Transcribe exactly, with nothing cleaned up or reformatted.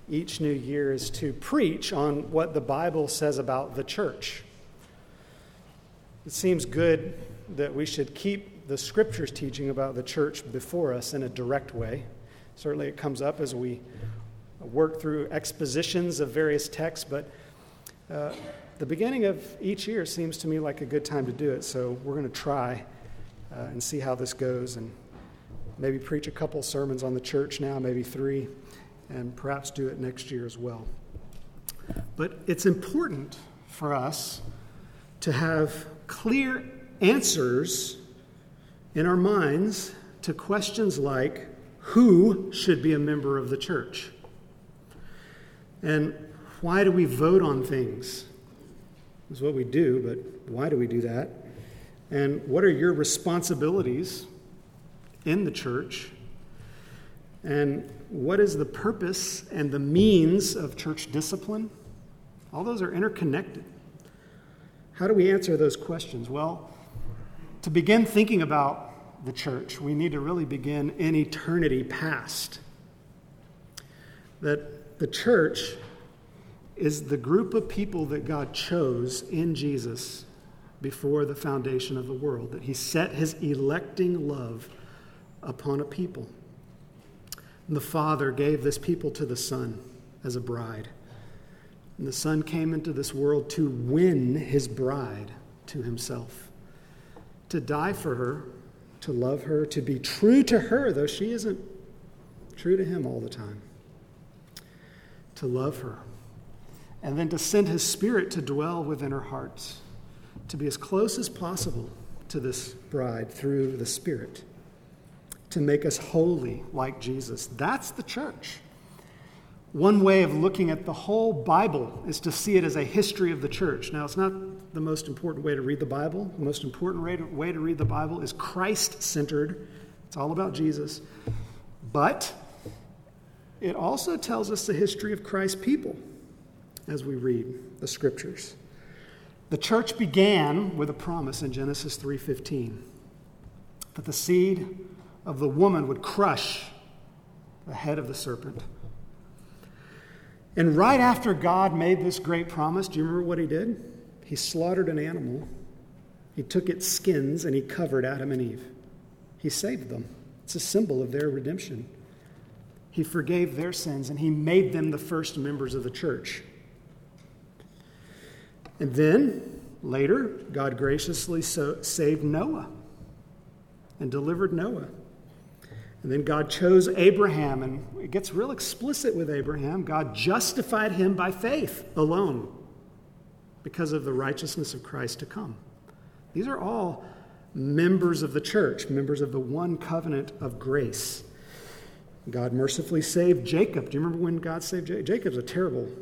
each new year is to preach on what the Bible says about the church. It seems good that we should keep the Scriptures teaching about the church before us in a direct way. Certainly it comes up as we work through expositions of various texts, but uh, the beginning of each year seems to me like a good time to do it, so we're going to try uh, and see how this goes, and maybe preach a couple sermons on the church now, maybe three, and perhaps do it next year as well. But it's important for us to have clear answers in our minds to questions like, who should be a member of the church? And why do we vote on things? That's what we do, but why do we do that? And what are your responsibilities in the church? And what is the purpose and the means of church discipline? All those are interconnected. How do we answer those questions? Well, to begin thinking about the church, we need to really begin in eternity past. That the church is the group of people that God chose in Jesus before the foundation of the world, that he set his electing love upon a people. And the Father gave this people to the Son as a bride. And the Son came into this world to win his bride to himself, to die for her, to love her, to be true to her, though she isn't true to him all the time, to love her, and then to send his Spirit to dwell within her hearts, to be as close as possible to this bride through the Spirit, to make us holy like Jesus. That's the church. One way of looking at the whole Bible is to see it as a history of the church. Now, it's not the most important way to read the Bible. The most important way to read the Bible is Christ-centered. It's all about Jesus. But it also tells us the history of Christ's people as we read the Scriptures. The church began with a promise in Genesis three fifteen that the seed of the woman would crush the head of the serpent. And right after God made this great promise, do you remember what he did? He slaughtered an animal. He took its skins and he covered Adam and Eve. He saved them. It's a symbol of their redemption. He forgave their sins and he made them the first members of the church. And then, later, God graciously so saved Noah and delivered Noah. And then God chose Abraham, and it gets real explicit with Abraham. God justified him by faith alone because of the righteousness of Christ to come. These are all members of the church, members of the one covenant of grace. God mercifully saved Jacob. Do you remember when God saved Jacob? Jacob's a terrible